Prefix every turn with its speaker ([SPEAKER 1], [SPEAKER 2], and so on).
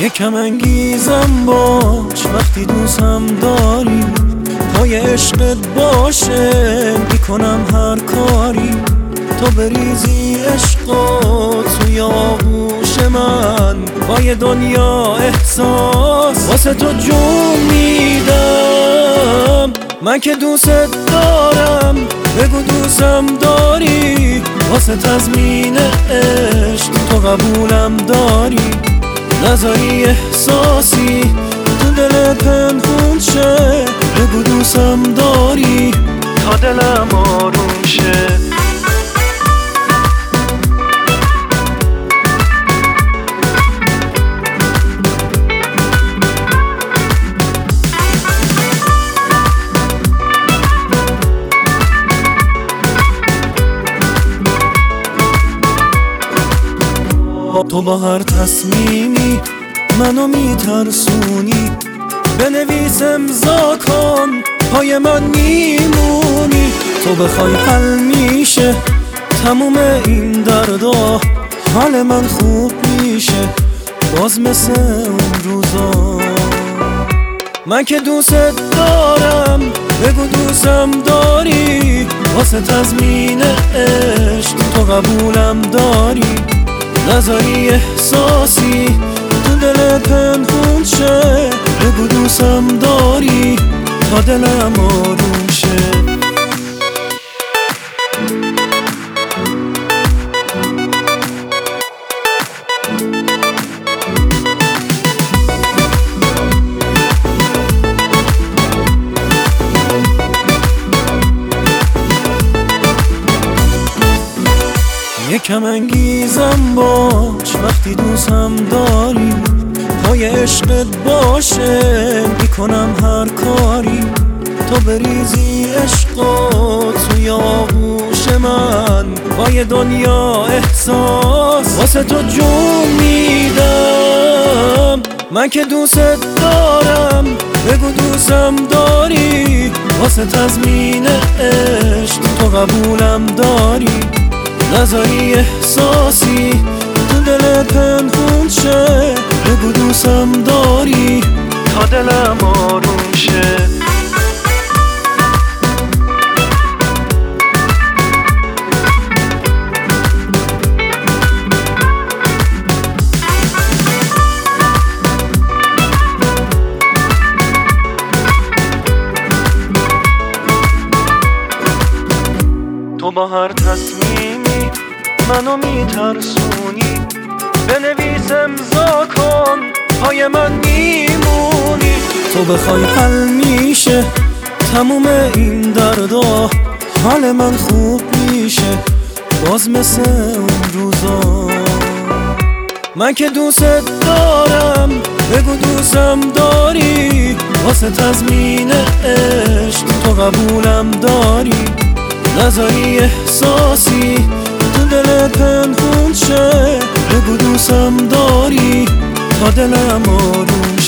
[SPEAKER 1] یکم انگیزم باش وقتی دوستم داری، پای عشقت باشه میکنم هر کاری. تو بریزی عشقو توی آغوش من، با یه دنیا احساس واسه تو جون میدم. من که دوست دارم، بگو دوستم داری، واسه تضمین عشق تو قبولم داری. نذاری احساسی تو دل پنهون شه، بگو دوستم داری تا دلم آروم شه. تو با هر تصمیمی منو میترسونی، بنویس امضا کن پای من میمونی. تو بخوای حل میشه تموم این دردا، حال من خوب میشه باز مثل اون روزا. من که دوست دارم، بگو دوستم داری، واسه تضمین عشق تو قبولم داری. نذاری احساسی تو دل پنهون شه، بگو دوستم داری تا دلم آروم شه. یکم انگیزم باش وقتی دوستم داری، پای عشقت باشه میکنم هر کاری. تو بریزی عشقو توی آغوش من، با یه دنیا احساس واسه تو جون میدم. من که دوست دارم، بگو دوستم داری، واسه تضمین عشق تو قبولم داری. نذاری احساسی تو دل پنهون شه، بگو دوستم داری تا دلم آروم شه. تو با هر تصمیمی منو میترسونی، بنویس امضا کن پای من میمونی. تو بخوای حل میشه تموم این دردا، حال من خوب میشه باز مثل اون روزا. من که دوست دارم، بگو دوستم داری، واسه تضمین عشق تو قبولم داری. نذاری احساسی تو دل پنهون شه، بگو دوستم داری تا دلم آروم